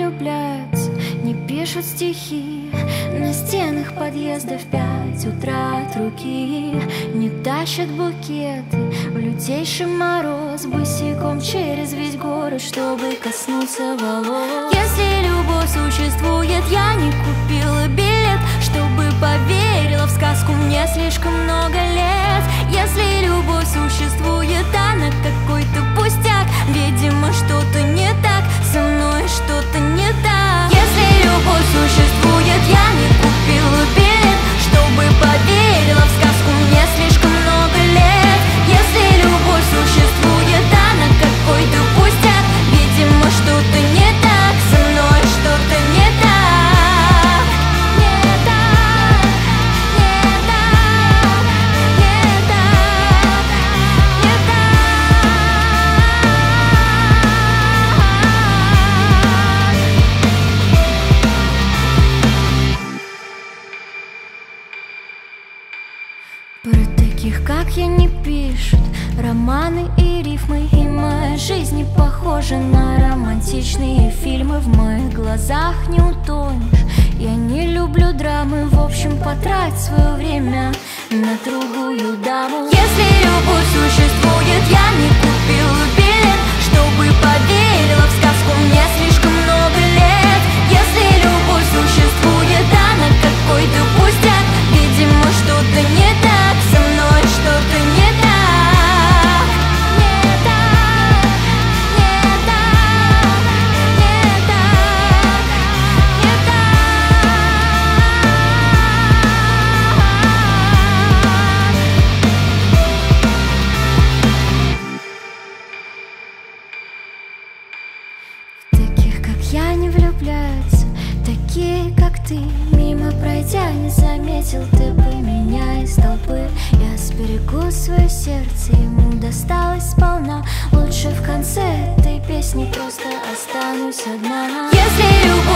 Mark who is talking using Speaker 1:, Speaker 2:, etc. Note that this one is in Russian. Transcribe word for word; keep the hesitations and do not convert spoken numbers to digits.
Speaker 1: влюбляются, не пишут стихи на стенах подъезда в пять утра от руки, не тащат букеты в лютейший мороз босиком через весь город, чтобы коснуться волос. Если любовь существует, я не купила билет, чтобы поверила в сказку, мне слишком много лет. Если любовь существует, она какой-то пустяк, видимо, что-то не так, со мной что-то не так. Если любовь существует, я не купила билет, чтобы поверила в сказку, мне слишком много лет. Если любовь существует, она какой-то пустяк, видимо, что-то не так, со мной что-то не так. Про таких, как я, не пишут романы и рифмы, и моя жизнь не похожа на романтичные фильмы. В моих глазах не утонешь, я не люблю драмы. В общем, потрать свое время на другую даму. Если любовь существует, я не купила билет, чтобы поверила в сказку, мне слишком много лет. Если любовь существует, она какой-то пустяк, видимо, что-то не так, со мной что-то не так. Не так, не так, не так, не так. В таких, как я, не влюбляются, такие, как ты. Мимо пройдя, не заметил ты бы меня из толпы. Я сберегу свое сердце, ему досталось сполна. Лучше в конце этой песни просто останусь одна. Если любовь